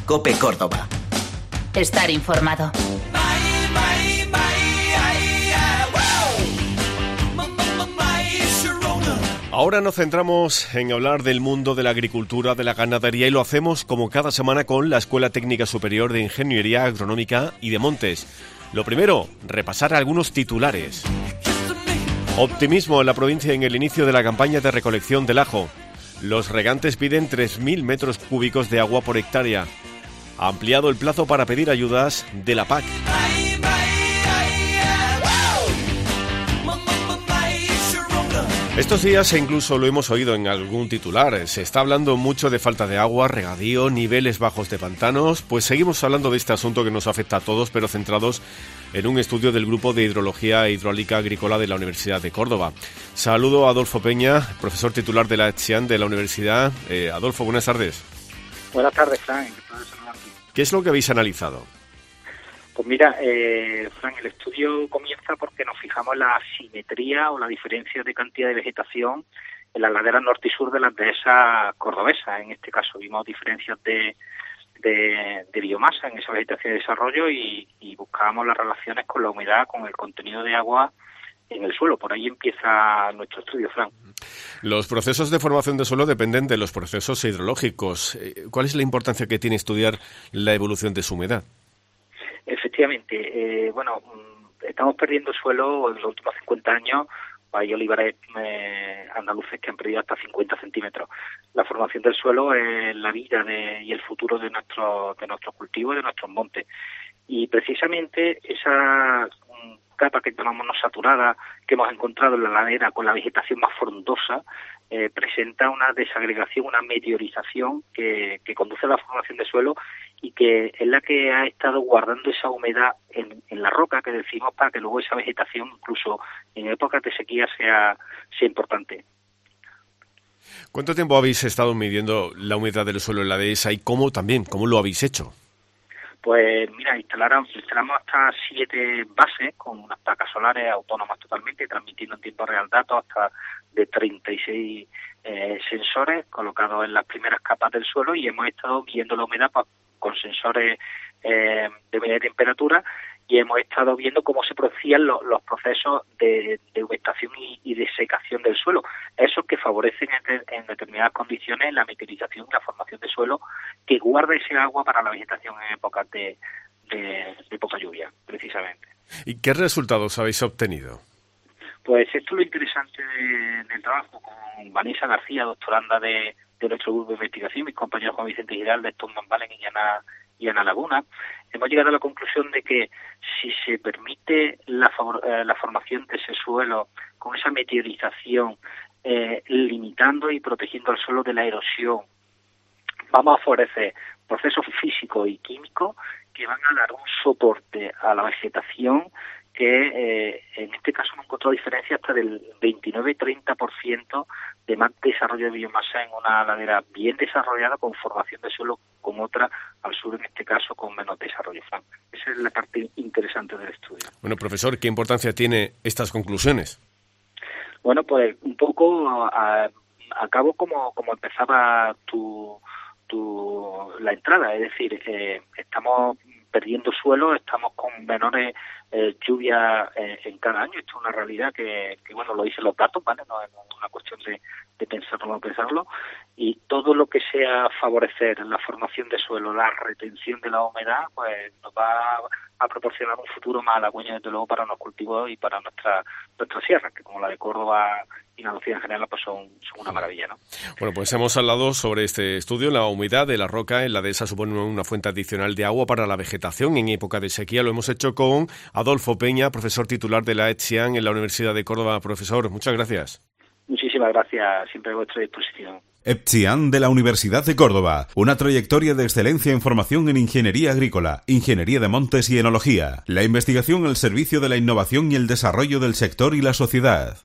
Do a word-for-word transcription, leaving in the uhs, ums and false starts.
COPE Córdoba. Estar informado. Ahora nos centramos en hablar del mundo de la agricultura, de la ganadería, y lo hacemos como cada semana con la Escuela Técnica Superior de Ingeniería Agronómica y de Montes. Lo primero, repasar algunos titulares. Optimismo en la provincia en el inicio de la campaña de recolección del ajo. Los regantes piden tres mil metros cúbicos de agua por hectárea. Ha ampliado el plazo para pedir ayudas de la P A C. Estos días, e incluso lo hemos oído en algún titular, se está hablando mucho de falta de agua, regadío, niveles bajos de pantanos. Pues seguimos hablando de este asunto que nos afecta a todos, pero centrados en un estudio del Grupo de Hidrología e Hidráulica Agrícola de la Universidad de Córdoba. Saludo a Adolfo Peña, profesor titular de la ETSIAN de la Universidad. Eh, Adolfo, buenas tardes. Buenas tardes, Fran. ¿Qué es lo que habéis analizado? Pues mira, eh, Fran, el estudio comienza porque nos fijamos en la asimetría o la diferencia de cantidad de vegetación en las laderas norte y sur de las dehesas cordobesas. En este caso vimos diferencias de, de, de biomasa en esa vegetación de desarrollo y, y buscábamos las relaciones con la humedad, con el contenido de agua en el suelo. Por ahí empieza nuestro estudio, Fran. Los procesos de formación de suelo dependen de los procesos hidrológicos. ¿Cuál es la importancia que tiene estudiar la evolución de su humedad? Efectivamente, eh, bueno, estamos perdiendo suelo en los últimos cincuenta años. Hay olivares eh, andaluces que han perdido hasta cincuenta centímetros. La formación del suelo es la vida de, y el futuro de, nuestro, de nuestros cultivos y de nuestros montes. Y precisamente esa capa que llamamos no saturada, que hemos encontrado en la ladera con la vegetación más frondosa, eh, presenta una desagregación, una meteorización que, que conduce a la formación de suelo y que es la que ha estado guardando esa humedad en, en la roca, que decimos, para que luego esa vegetación, incluso en épocas de sequía, sea, sea importante. ¿Cuánto tiempo habéis estado midiendo la humedad del suelo en la dehesa y cómo también, cómo lo habéis hecho? Pues mira, instalaron, instalamos hasta siete bases con unas placas solares autónomas totalmente, transmitiendo en tiempo real datos hasta de treinta y seis eh, sensores colocados en las primeras capas del suelo, y hemos estado viendo la humedad pues, con sensores eh, de medida de temperatura, y hemos estado viendo cómo se producían lo, los procesos de, de humectación y, y de secación del suelo, esos que favorecen en, en determinadas condiciones la meteorización y la formación de suelo, que guarda ese agua para la vegetación en épocas de, de, de poca lluvia, precisamente. ¿Y qué resultados habéis obtenido? Pues esto es lo interesante de, del trabajo con Vanessa García, doctoranda de, de nuestro grupo de investigación, mis compañeros Juan Vicente Giral de Stone Valen y Ana y Ana Laguna. Hemos llegado a la conclusión de que si se permite la, eh, la formación de ese suelo con esa meteorización, eh, limitando y protegiendo al suelo de la erosión, vamos a favorecer procesos físicos y químicos que van a dar un soporte a la vegetación que eh, en este caso hemos encontrado diferencias hasta del veintinueve a treinta por ciento de más desarrollo de biomasa en una ladera bien desarrollada con formación de suelo, con otra al sur en este caso con menos desarrollo. Esa es la parte interesante del estudio. Bueno, profesor, ¿qué importancia tiene estas conclusiones? Bueno, pues un poco a, a cabo como, como empezaba tu, tu la entrada, es decir, eh, estamos perdiendo suelo, estamos con menores eh, lluvias eh, en cada año. Esto es una realidad que, que, bueno, lo dicen los datos, ¿vale? No es una cuestión de, de pensarlo o no pensarlo. Y todo lo que sea favorecer la formación de suelo, la retención de la humedad, pues nos va a proporcionar un futuro más halagüeño, desde luego, para los cultivos y para nuestra nuestra sierra, que como la de Córdoba y Andalucía en general, pues son, son una maravilla, ¿no? Bueno, pues hemos hablado sobre este estudio. La humedad de la roca en la dehesa supone una fuente adicional de agua para la vegetación en época de sequía. Lo hemos hecho con Adolfo Peña, profesor titular de la ETSIAN en la Universidad de Córdoba. Profesor, muchas gracias. Muchísimas gracias, siempre a vuestra disposición. ETSIAN de la Universidad de Córdoba, una trayectoria de excelencia en formación en ingeniería agrícola, ingeniería de montes y enología. La investigación al servicio de la innovación y el desarrollo del sector y la sociedad.